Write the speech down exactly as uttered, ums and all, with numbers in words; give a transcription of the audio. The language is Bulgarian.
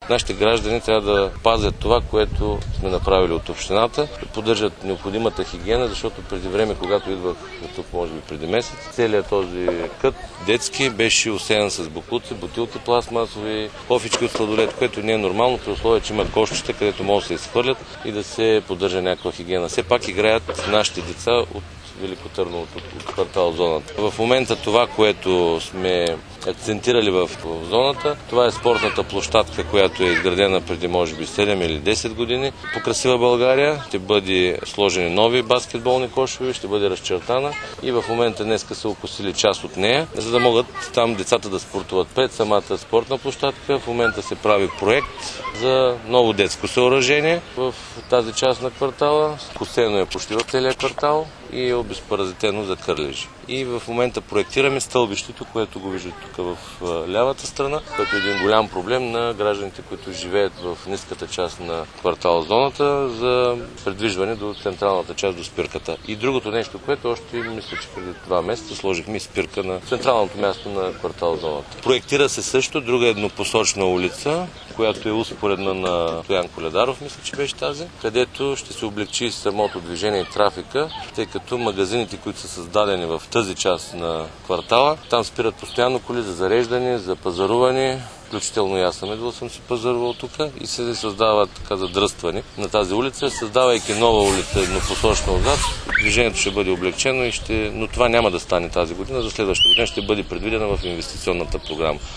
Нашите граждани трябва да пазят това, което сме направили от общината, да поддържат необходимата хигиена, защото преди време, когато идвах тук, може би преди месец, целият този кът детски беше усеян с боклуци, бутилки пластмасови, кофички от сладолет, което не е нормално при условие, че има кошчета, където могат да се изхвърлят и да се поддържа някаква хигиена. Все пак играят нашите деца от Велико Търново, от квартал Зоната. В момента това, което сме акцентирали в зоната, това е спортната площадка, която е изградена преди може би седем или десет години. По красива България ще бъде сложени нови баскетболни кошове, ще бъде разчертана и в момента днеска са окосили част от нея, за да могат там децата да спортуват пред самата спортна площадка. В момента се прави проект за ново детско съоръжение в тази част на квартала. Косено е почти в целия квартал и е обезпаразитено за кърлежи. И в момента проектираме стълбището, което го виждате тук в лявата страна, което е един голям проблем на гражданите, които живеят в ниската част на квартал Зоната за придвижване до централната част, до спирката. И другото нещо, което още мисля, че преди два месеца сложихме спирка на централното място на квартал Зоната. Проектира се също друга еднопосочна улица, която е успоредна на Стоян Коледаров, мисля, че беше тази, където ще се облегчи самото движение и трафика, тъй като магазините, които са създадени в тази част на квартала, там спират постоянно коли за зареждане, за пазаруване, включително и аз съм едва съм си пазарувал тук и се създава така задръстване на тази улица, създавайки нова улица еднопосочна отзад. Движението ще бъде облегчено, и ще... но това няма да стане тази година, за следващата година ще бъде предвидена в инвестиционната програма.